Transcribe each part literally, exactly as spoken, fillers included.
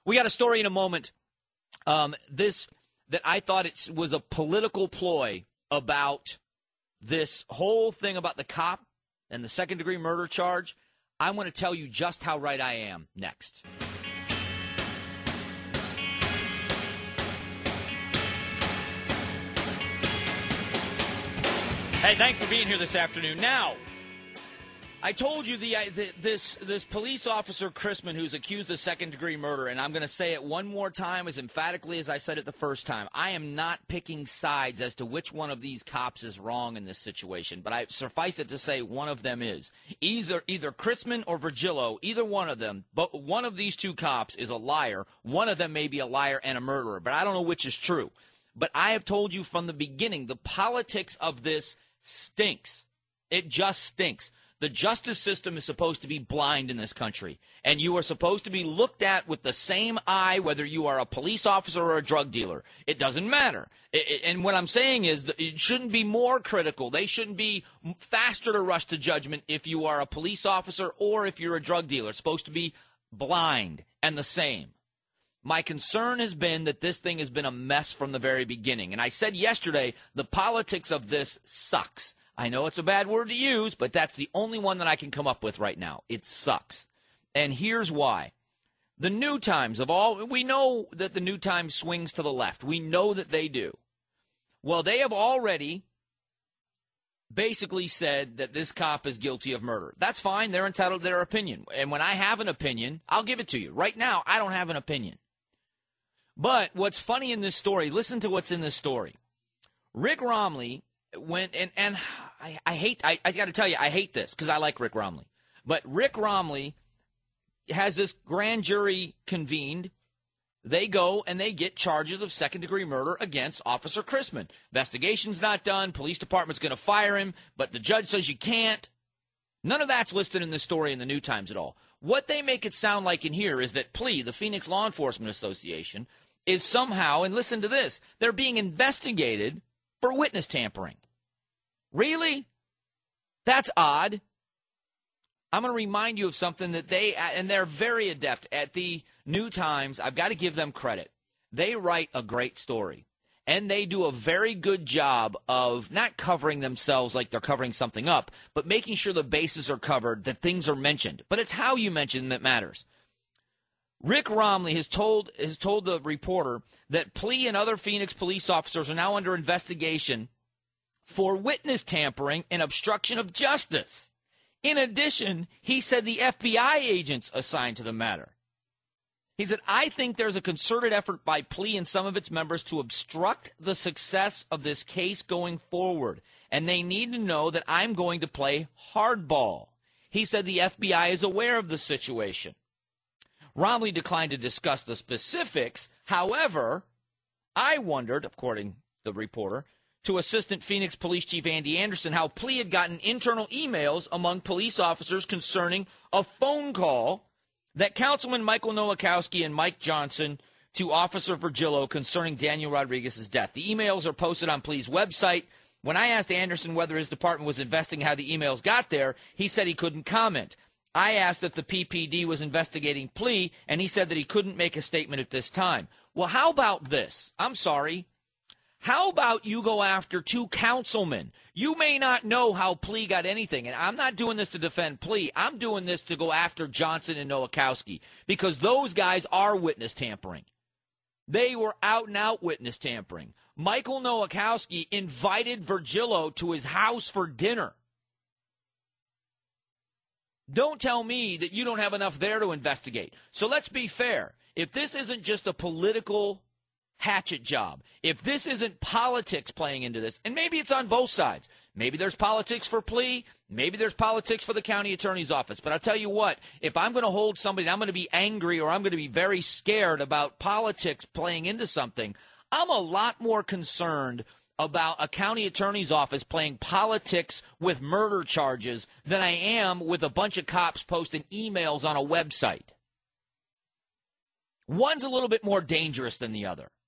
We got a story in a moment. Um, this that I thought it was a political ploy about this whole thing about the cop and the second-degree murder charge. I want to tell you just how right I am next. Hey, thanks for being here this afternoon. Now, I told you the, the this this police officer, Chrisman, who's accused of second-degree murder, and I'm going to say it one more time as emphatically as I said it the first time. I am not picking sides as to which one of these cops is wrong in this situation, but I suffice it to say one of them is. Either, either Chrisman or Virgilio, either one of them, but one of these two cops is a liar. One of them may be a liar and a murderer, but I don't know which is true. But I have told you from the beginning, the politics of this stinks. It just stinks. The justice system is supposed to be blind in this country, and you are supposed to be looked at with the same eye whether you are a police officer or a drug dealer. It doesn't matter. It, it, and what I'm saying is that it shouldn't be more critical. They shouldn't be faster to rush to judgment if you are a police officer or if you're a drug dealer. It's supposed to be blind and the same. My concern has been that this thing has been a mess from the very beginning. And I said yesterday, the politics of this sucks. I know it's a bad word to use, but that's the only one that I can come up with right now. It sucks. And here's why. The New Times of all, we know that the New Times swings to the left. We know that they do. Well, they have already basically said that this cop is guilty of murder. That's fine. They're entitled to their opinion. And when I have an opinion, I'll give it to you. Right now, I don't have an opinion. But what's funny in this story, listen to what's in this story. Rick Romley went, and, and I, I hate, I, I got to tell you, I hate this because I like Rick Romley. But Rick Romley has this grand jury convened. They go and they get charges of second-degree murder against Officer Chrisman. Investigation's not done. Police department's going to fire him, but the judge says you can't. None of that's listed in this story in the New Times at all. What they make it sound like in here is that P L E A, the Phoenix Law Enforcement Association, is somehow, and listen to this, they're being investigated for witness tampering. Really? That's odd. I'm going to remind you of something that they, and they're very adept at the New Times. I've got to give them credit. They write a great story, and they do a very good job of not covering themselves like they're covering something up, but making sure the bases are covered, that things are mentioned. But it's how you mention that matters. Rick Romley has told has told the reporter that P L E A and other Phoenix police officers are now under investigation for witness tampering and obstruction of justice. In addition, he said the F B I agents assigned to the matter. He said, I think there's a concerted effort by P L E A and some of its members to obstruct the success of this case going forward, and they need to know that I'm going to play hardball. He said the F B I is aware of the situation. Romley declined to discuss the specifics. However, I wondered, according to the reporter, to Assistant Phoenix Police Chief Andy Anderson, how P L E A had gotten internal emails among police officers concerning a phone call that Councilman Michael Nowakowski and Mike Johnson to Officer Virgilio concerning Daniel Rodriguez's death. The emails are posted on P L E A's website. When I asked Anderson whether his department was investigating how the emails got there, he said he couldn't comment. I asked if the P P D was investigating P L E A, and he said that he couldn't make a statement at this time. Well, how about this? I'm sorry. How about you go after two councilmen? You may not know how P L E A got anything, and I'm not doing this to defend P L E A. I'm doing this to go after Johnson and Nowakowski because those guys are witness tampering. They were out and out witness tampering. Michael Nowakowski invited Virgilio to his house for dinner. Don't tell me that you don't have enough there to investigate. So let's be fair. If this isn't just a political hatchet job, if this isn't politics playing into this, and maybe it's on both sides. Maybe there's politics for P L E A, maybe there's politics for the county attorney's office. But I'll tell you what, if I'm going to hold somebody and I'm going to be angry or I'm going to be very scared about politics playing into something, I'm a lot more concerned about a county attorney's office playing politics with murder charges than I am with a bunch of cops posting emails on a website. One's a little bit more dangerous than the other.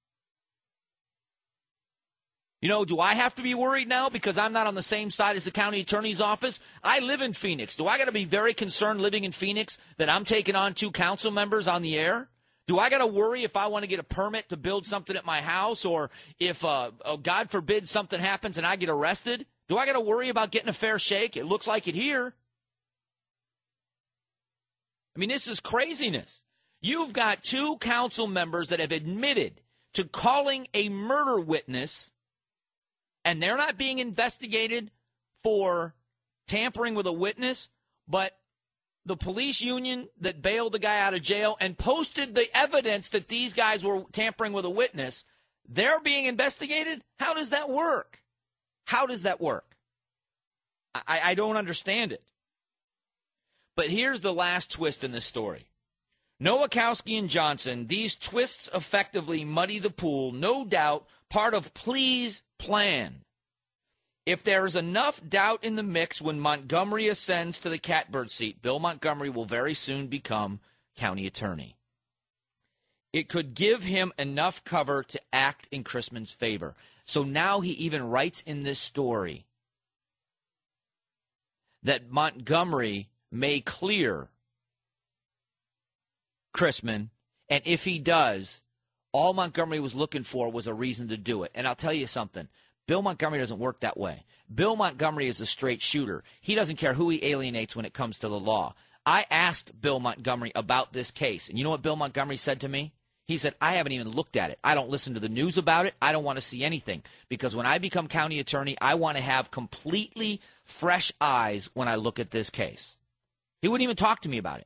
You know, do I have to be worried now because I'm not on the same side as the county attorney's office? I live in Phoenix. Do I got to be very concerned living in Phoenix that I'm taking on two council members on the air? Do I got to worry if I want to get a permit to build something at my house, or if, uh, oh, God forbid, something happens and I get arrested? Do I got to worry about getting a fair shake? It looks like it here. I mean, this is craziness. You've got two council members that have admitted to calling a murder witness, and they're not being investigated for tampering with a witness, but the police union that bailed the guy out of jail and posted the evidence that these guys were tampering with a witness, they're being investigated? How does that work? How does that work? I, I don't understand it. But here's the last twist in this story. Nowakowski and Johnson, these twists effectively muddy the pool, no doubt part of Plea's plan. If there is enough doubt in the mix when Montgomery ascends to the catbird seat, Bill Montgomery will very soon become county attorney. It could give him enough cover to act in Chrisman's favor. So now he even writes in this story that Montgomery may clear Chrisman, and if he does, all Montgomery was looking for was a reason to do it. And I'll tell you something. Bill Montgomery doesn't work that way. Bill Montgomery is a straight shooter. He doesn't care who he alienates when it comes to the law. I asked Bill Montgomery about this case, and you know what Bill Montgomery said to me? He said, I haven't even looked at it. I don't listen to the news about it. I don't want to see anything, because when I become county attorney, I want to have completely fresh eyes when I look at this case. He wouldn't even talk to me about it.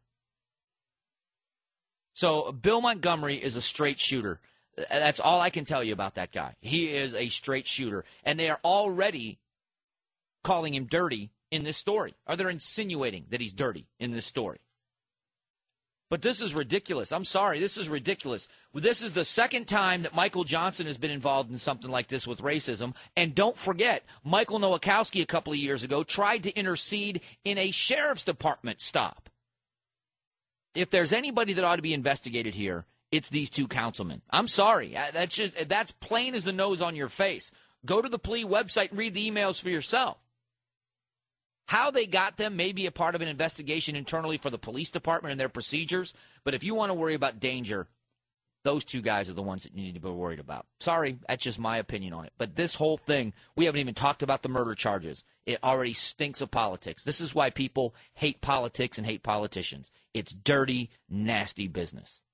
So Bill Montgomery is a straight shooter. That's all I can tell you about that guy. He is a straight shooter. And they are already calling him dirty in this story. Or they're insinuating that he's dirty in this story. But this is ridiculous. I'm sorry. This is ridiculous. This is the second time that Michael Johnson has been involved in something like this with racism. And don't forget, Michael Nowakowski a couple of years ago tried to intercede in a sheriff's department stop. If there's anybody that ought to be investigated here, it's these two councilmen. I'm sorry. That's just that's plain as the nose on your face. Go to the Plea website and read the emails for yourself. How they got them may be a part of an investigation internally for the police department and their procedures, but if you want to worry about danger, those two guys are the ones that you need to be worried about. Sorry, that's just my opinion on it. But this whole thing, we haven't even talked about the murder charges. It already stinks of politics. This is why people hate politics and hate politicians. It's dirty, nasty business.